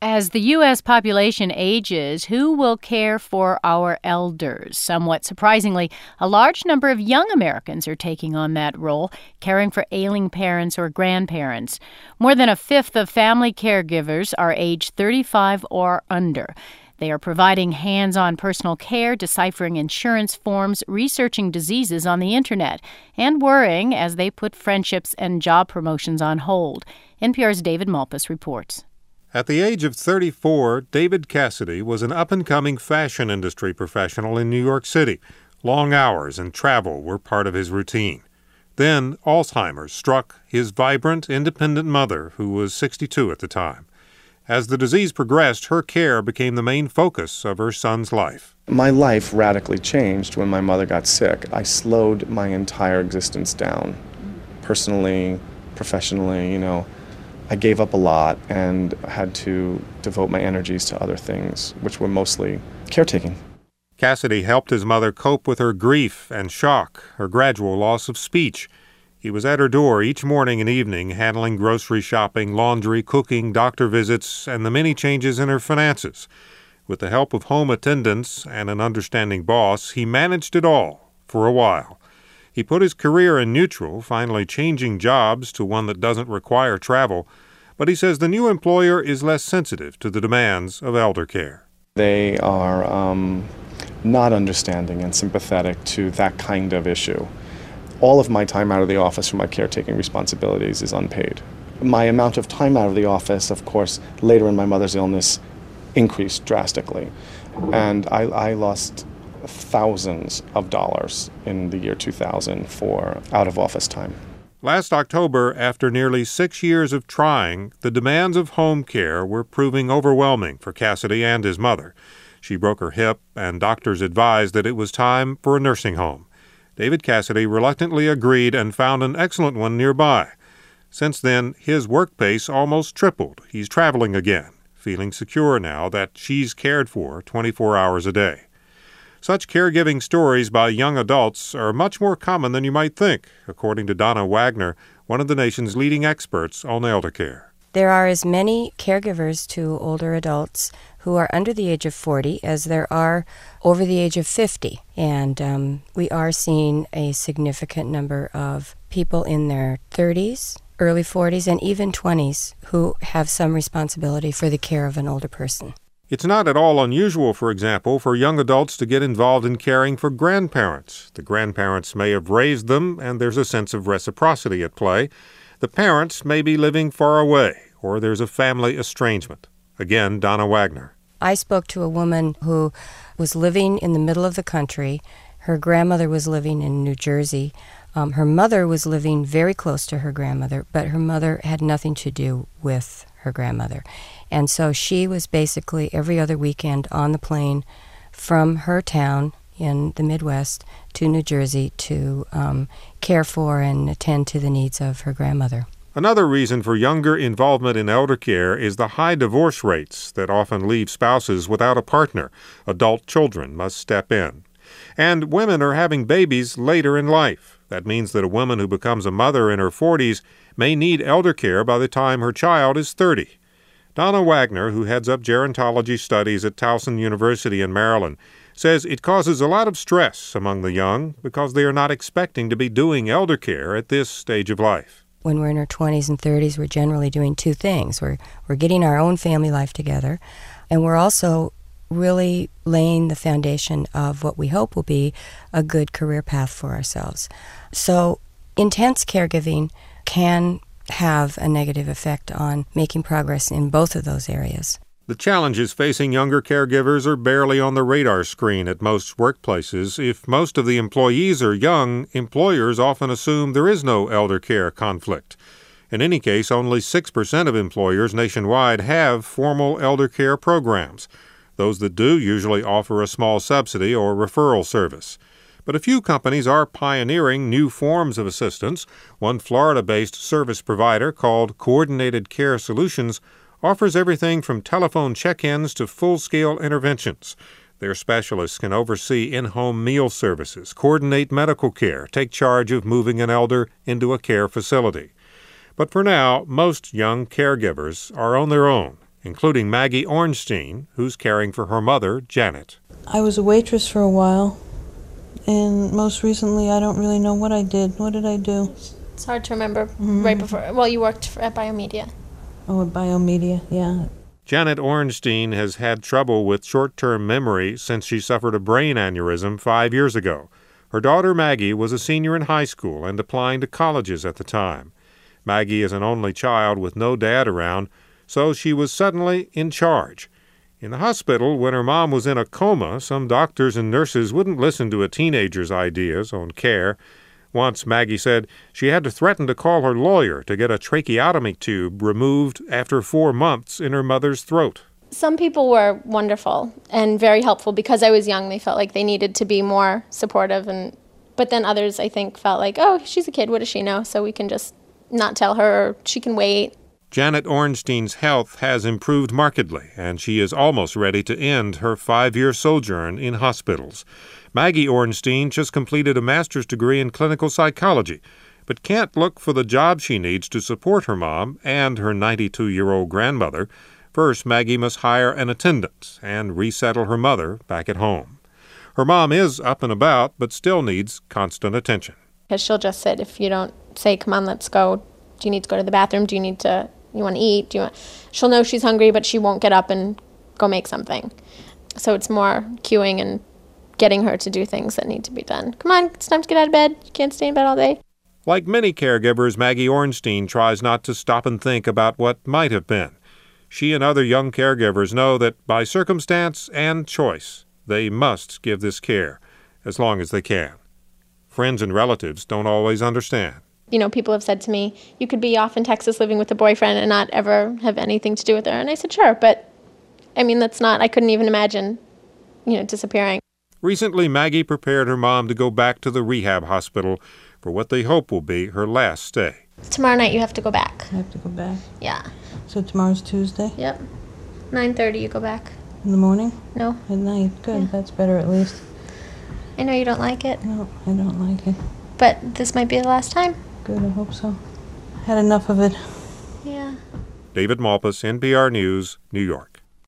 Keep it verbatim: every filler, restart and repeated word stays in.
As the U S population ages, who will care for our elders? Somewhat surprisingly, a large number of young Americans are taking on that role, caring for ailing parents or grandparents. More than a fifth of family caregivers are age thirty-five or under. They are providing hands-on personal care, deciphering insurance forms, researching diseases on the Internet, and worrying as they put friendships and job promotions on hold. N P R's David Malpass reports. At the age of thirty-four, David Cassidy was an up-and-coming fashion industry professional in New York City. Long hours and travel were part of his routine. Then Alzheimer's struck his vibrant, independent mother, who was sixty-two at the time. As the disease progressed, her care became the main focus of her son's life. My life radically changed when my mother got sick. I slowed my entire existence down, personally, professionally, you know. I gave up a lot and had to devote my energies to other things, which were mostly caretaking. Cassidy helped his mother cope with her grief and shock, her gradual loss of speech. He was at her door each morning and evening, handling grocery shopping, laundry, cooking, doctor visits, and the many changes in her finances. With the help of home attendants and an understanding boss, he managed it all for a while. He put his career in neutral, finally changing jobs to one that doesn't require travel, but he says the new employer is less sensitive to the demands of elder care. They are um, not understanding and sympathetic to that kind of issue. All of my time out of the office for my caretaking responsibilities is unpaid. My amount of time out of the office, of course, later in my mother's illness, increased drastically, and I, I lost thousands of dollars in the year two thousand for out-of-office time. Last October, after nearly six years of trying, the demands of home care were proving overwhelming for Cassidy and his mother. She broke her hip, and doctors advised that it was time for a nursing home. David Cassidy reluctantly agreed and found an excellent one nearby. Since then, his work pace almost tripled. He's traveling again, feeling secure now that she's cared for twenty-four hours a day. Such caregiving stories by young adults are much more common than you might think, according to Donna Wagner, one of the nation's leading experts on elder care. There are as many caregivers to older adults who are under the age of forty as there are over the age of fifty. And um, we are seeing a significant number of people in their thirties, early forties, and even twenties who have some responsibility for the care of an older person. It's not at all unusual, for example, for young adults to get involved in caring for grandparents. The grandparents may have raised them, and there's a sense of reciprocity at play. The parents may be living far away, or there's a family estrangement. Again, Donna Wagner. I spoke to a woman who was living in the middle of the country. Her grandmother was living in New Jersey. Um, her mother was living very close to her grandmother, but her mother had nothing to do with her grandmother. And so she was basically every other weekend on the plane from her town in the Midwest to New Jersey to um, care for and attend to the needs of her grandmother. Another reason for younger involvement in elder care is the high divorce rates that often leave spouses without a partner. Adult children must step in. And women are having babies later in life. That means that a woman who becomes a mother in her forties may need elder care by the time her child is thirty. Donna Wagner, who heads up gerontology studies at Towson University in Maryland, says it causes a lot of stress among the young because they are not expecting to be doing elder care at this stage of life. When we're in our twenties and thirties, we're generally doing two things. We're, we're getting our own family life together, and we're also really laying the foundation of what we hope will be a good career path for ourselves. So intense caregiving can have a negative effect on making progress in both of those areas. The challenges facing younger caregivers are barely on the radar screen at most workplaces. If most of the employees are young, employers often assume there is no elder care conflict. In any case, only six percent of employers nationwide have formal elder care programs. Those that do usually offer a small subsidy or referral service. But a few companies are pioneering new forms of assistance. One Florida-based service provider called Coordinated Care Solutions offers everything from telephone check-ins to full-scale interventions. Their specialists can oversee in-home meal services, coordinate medical care, take charge of moving an elder into a care facility. But for now, most young caregivers are on their own, including Maggie Ornstein, who's caring for her mother, Janet. I was a waitress for a while, and most recently I don't really know what I did. What did I do? It's hard to remember Mm-hmm. right before. Well, you worked for, at Biomedia. Oh, at Biomedia, yeah. Janet Ornstein has had trouble with short-term memory since she suffered a brain aneurysm five years ago. Her daughter Maggie was a senior in high school and applying to colleges at the time. Maggie is an only child with no dad around, so she was suddenly in charge. In the hospital, when her mom was in a coma, some doctors and nurses wouldn't listen to a teenager's ideas on care. Once, Maggie said she had to threaten to call her lawyer to get a tracheotomy tube removed after four months in her mother's throat. Some people were wonderful and very helpful. Because I was young, they felt like they needed to be more supportive. And but then others, I think, felt like, oh, she's a kid, what does she know? So we can just not tell her, or she can wait. Janet Ornstein's health has improved markedly, and she is almost ready to end her five-year sojourn in hospitals. Maggie Ornstein just completed a master's degree in clinical psychology, but can't look for the job she needs to support her mom and her ninety-two-year-old grandmother. First, Maggie must hire an attendant and resettle her mother back at home. Her mom is up and about, but still needs constant attention. Because she'll just sit if you don't say, come on, let's go. Do you need to go to the bathroom? Do you need to, you want to eat? Do you want... She'll know she's hungry, but she won't get up and go make something. So it's more cueing and getting her to do things that need to be done. Come on, it's time to get out of bed. You can't stay in bed all day. Like many caregivers, Maggie Ornstein tries not to stop and think about what might have been. She and other young caregivers know that by circumstance and choice, they must give this care as long as they can. Friends and relatives don't always understand. You know, people have said to me, you could be off in Texas living with a boyfriend and not ever have anything to do with her. And I said, sure, but I mean, that's not, I couldn't even imagine, you know, disappearing. Recently, Maggie prepared her mom to go back to the rehab hospital for what they hope will be her last stay. Tomorrow night you have to go back. I have to go back. Yeah. So tomorrow's Tuesday? Yep. nine thirty you go back. In the morning? No. At night? Good, Yeah. That's better at least. I know you don't like it, No, I don't like it. but this might be the last time. Good, I hope so. Had enough of it. Yeah. David Malpass, N P R News, New York.